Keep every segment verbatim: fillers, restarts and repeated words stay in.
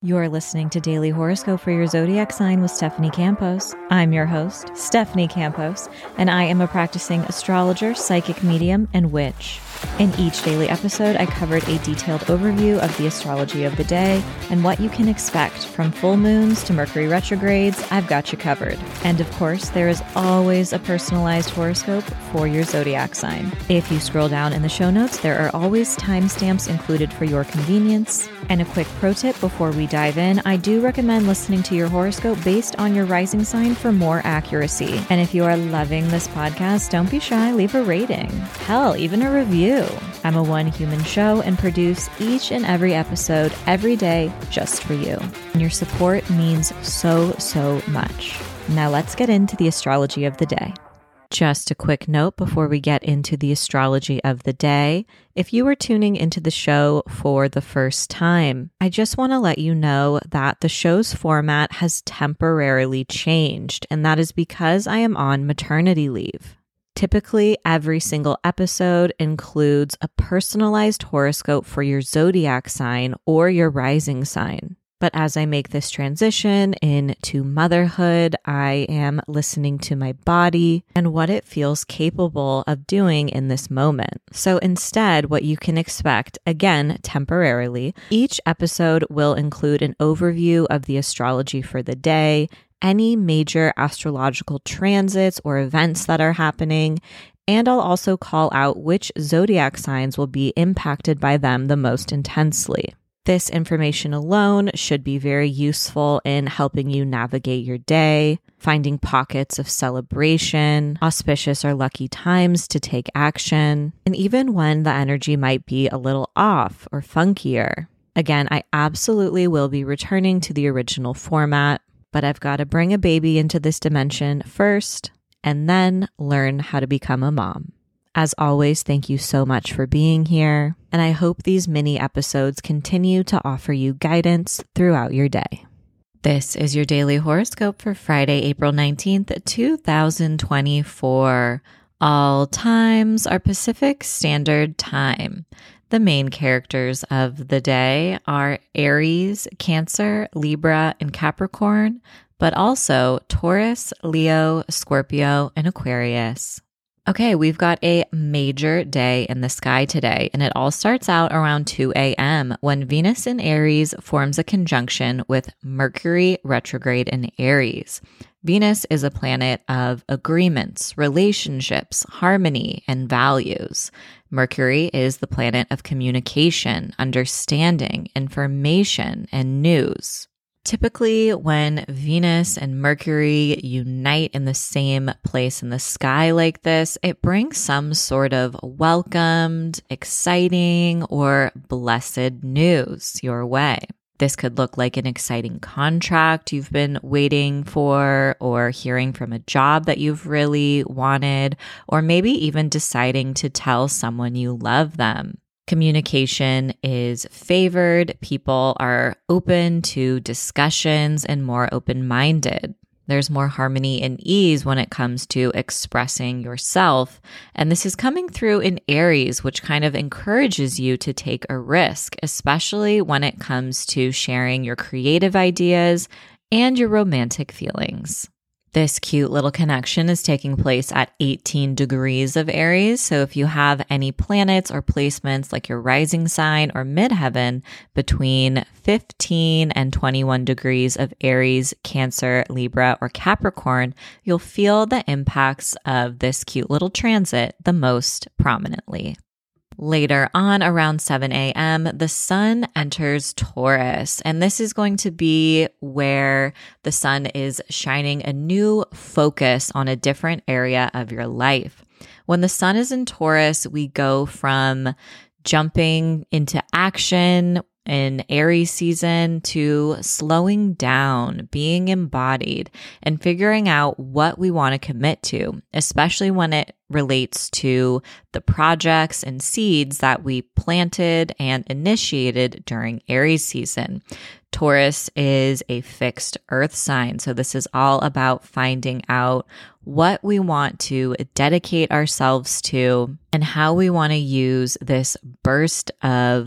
You're listening to Daily Horoscope for your zodiac sign with Stephanie Campos. I'm your host, Stephanie Campos, and I am a practicing astrologer, psychic medium, and witch. In each daily episode, I covered a detailed overview of the astrology of the day and what you can expect from full moons to Mercury retrogrades. I've got you covered. And of course, there is always a personalized horoscope for your zodiac sign. If you scroll down in the show notes, there are always timestamps included for your convenience. And a quick pro tip before we dive in, I do recommend listening to your horoscope based on your rising sign for more accuracy. And if you are loving this podcast, don't be shy, leave a rating. Hell, even a review. I'm a one human show and produce each and every episode every day just for you. And your support means so, so much. Now let's get into the astrology of the day. Just a quick note before we get into the astrology of the day. If you are tuning into the show for the first time, I just want to let you know that the show's format has temporarily changed, and that is because I am on maternity leave. Typically, every single episode includes a personalized horoscope for your zodiac sign or your rising sign. But as I make this transition into motherhood, I am listening to my body and what it feels capable of doing in this moment. So instead, what you can expect, again, temporarily, each episode will include an overview of the astrology for the day, any major astrological transits or events that are happening, and I'll also call out which zodiac signs will be impacted by them the most intensely. This information alone should be very useful in helping you navigate your day, finding pockets of celebration, auspicious or lucky times to take action, and even when the energy might be a little off or funkier. Again, I absolutely will be returning to the original format, but I've got to bring a baby into this dimension first and then learn how to become a mom. As always, thank you so much for being here, and I hope these mini episodes continue to offer you guidance throughout your day. This is your daily horoscope for Friday, April nineteenth, two thousand twenty-four. All times are Pacific Standard Time. The main characters of the day are Aries, Cancer, Libra, and Capricorn, but also Taurus, Leo, Scorpio, and Aquarius. Okay, we've got a major day in the sky today, and it all starts out around two a.m. when Venus in Aries forms a conjunction with Mercury retrograde in Aries. Venus is a planet of agreements, relationships, harmony, and values. Mercury is the planet of communication, understanding, information, and news. Typically, when Venus and Mercury unite in the same place in the sky like this, it brings some sort of welcomed, exciting, or blessed news your way. This could look like an exciting contract you've been waiting for, or hearing from a job that you've really wanted, or maybe even deciding to tell someone you love them. Communication is favored. People are open to discussions and more open-minded. There's more harmony and ease when it comes to expressing yourself. And this is coming through in Aries, which kind of encourages you to take a risk, especially when it comes to sharing your creative ideas and your romantic feelings. This cute little connection is taking place at eighteen degrees of Aries. So if you have any planets or placements like your rising sign or midheaven between fifteen and twenty-one degrees of Aries, Cancer, Libra, or Capricorn, you'll feel the impacts of this cute little transit the most prominently. Later on, around seven a.m., the sun enters Taurus, and this is going to be where the sun is shining a new focus on a different area of your life. When the sun is in Taurus, we go from jumping into action in Aries season to slowing down, being embodied, and figuring out what we want to commit to, especially when it relates to the projects and seeds that we planted and initiated during Aries season. Taurus is a fixed earth sign, so this is all about finding out what we want to dedicate ourselves to and how we want to use this burst of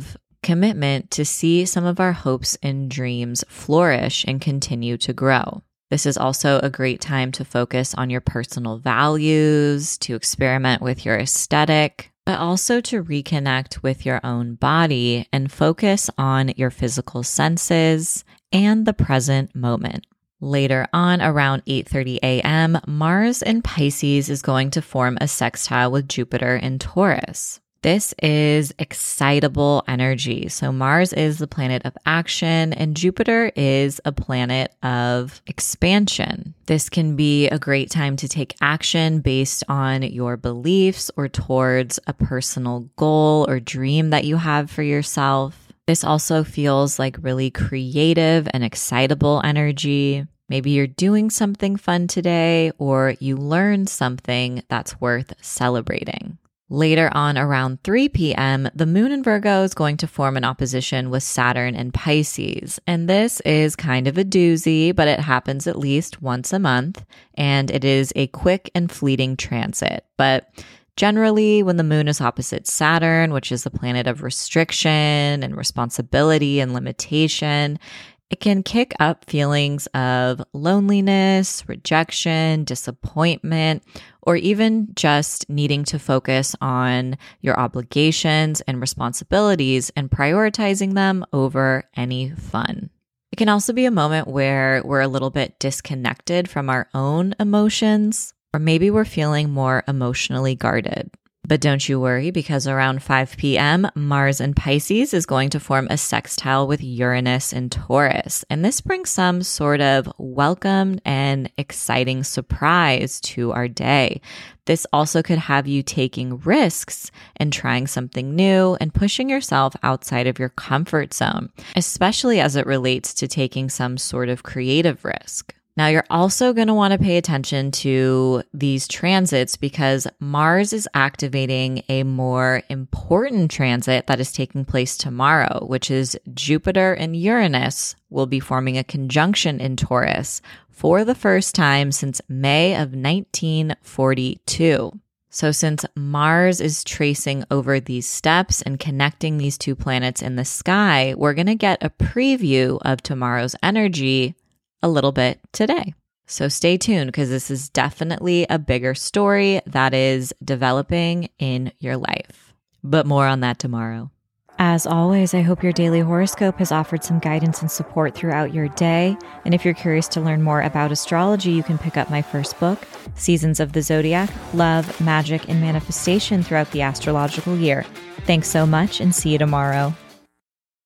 commitment to see some of our hopes and dreams flourish and continue to grow. This is also a great time to focus on your personal values, to experiment with your aesthetic, but also to reconnect with your own body and focus on your physical senses and the present moment. Later on, around eight thirty a.m., Mars in Pisces is going to form a sextile with Jupiter in Taurus. This is excitable energy. So Mars is the planet of action and Jupiter is a planet of expansion. This can be a great time to take action based on your beliefs or towards a personal goal or dream that you have for yourself. This also feels like really creative and excitable energy. Maybe you're doing something fun today or you learned something that's worth celebrating. Later on, around three p.m., the moon in Virgo is going to form an opposition with Saturn in Pisces. And this is kind of a doozy, but it happens at least once a month. And it is a quick and fleeting transit. But generally, when the moon is opposite Saturn, which is the planet of restriction and responsibility and limitation, it can kick up feelings of loneliness, rejection, disappointment, or even just needing to focus on your obligations and responsibilities and prioritizing them over any fun. It can also be a moment where we're a little bit disconnected from our own emotions, or maybe we're feeling more emotionally guarded. But don't you worry, because around five p.m., Mars in Pisces is going to form a sextile with Uranus in Taurus. And this brings some sort of welcome and exciting surprise to our day. This also could have you taking risks and trying something new and pushing yourself outside of your comfort zone, especially as it relates to taking some sort of creative risk. Now, you're also going to want to pay attention to these transits because Mars is activating a more important transit that is taking place tomorrow, which is Jupiter and Uranus will be forming a conjunction in Taurus for the first time since May of nineteen forty-two. So since Mars is tracing over these steps and connecting these two planets in the sky, we're going to get a preview of tomorrow's energy a little bit today. So stay tuned because this is definitely a bigger story that is developing in your life. But more on that tomorrow. As always, I hope your daily horoscope has offered some guidance and support throughout your day. And if you're curious to learn more about astrology, you can pick up my first book, Seasons of the Zodiac, Love, Magic, and Manifestation Throughout the Astrological Year. Thanks so much and see you tomorrow.